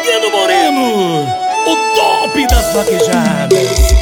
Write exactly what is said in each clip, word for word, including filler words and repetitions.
Nando Moreno, o top das vaquejadas.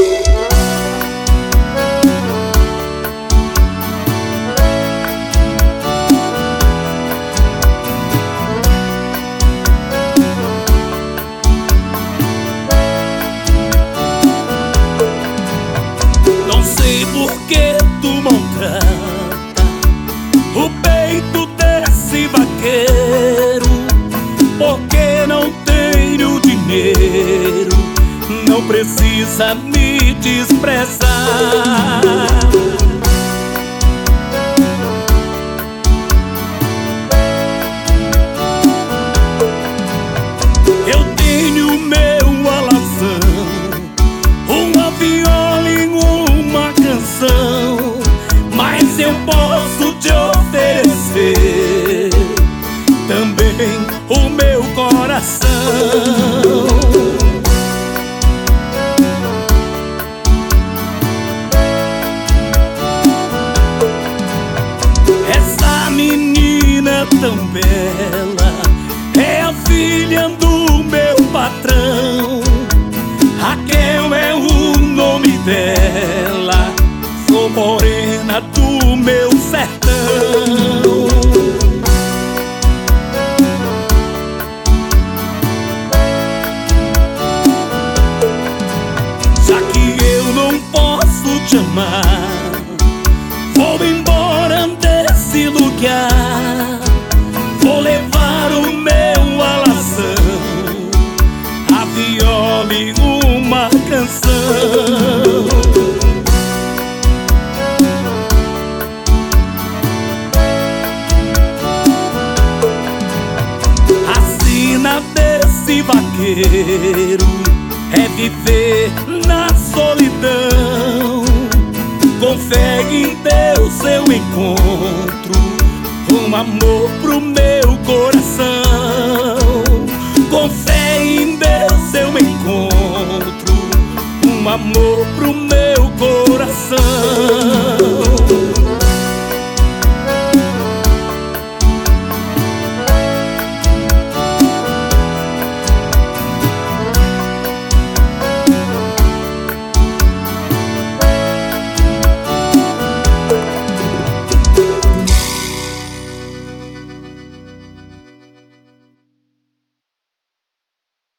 Não sei por que tu maltrata o peito desse vaqueiro, porque não tenho dinheiro, não precisa me desprezar. Eu tenho meu alazão, uma viola e uma canção, mas eu posso te oferecer também o meu coração. Essa menina tão bela é a filha do meu patrão. Raquel é o nome dela, sou morena do meu sertão. Já que eu não posso te amar, vou embora desse lugar. Vou levar o meu alazão, a viola e uma canção. A sina desse vaqueiro é viver na solidão, com fé em Deus eu encontro um amor pro meu coração. Com fé em Deus eu encontro um amor pro meu coração.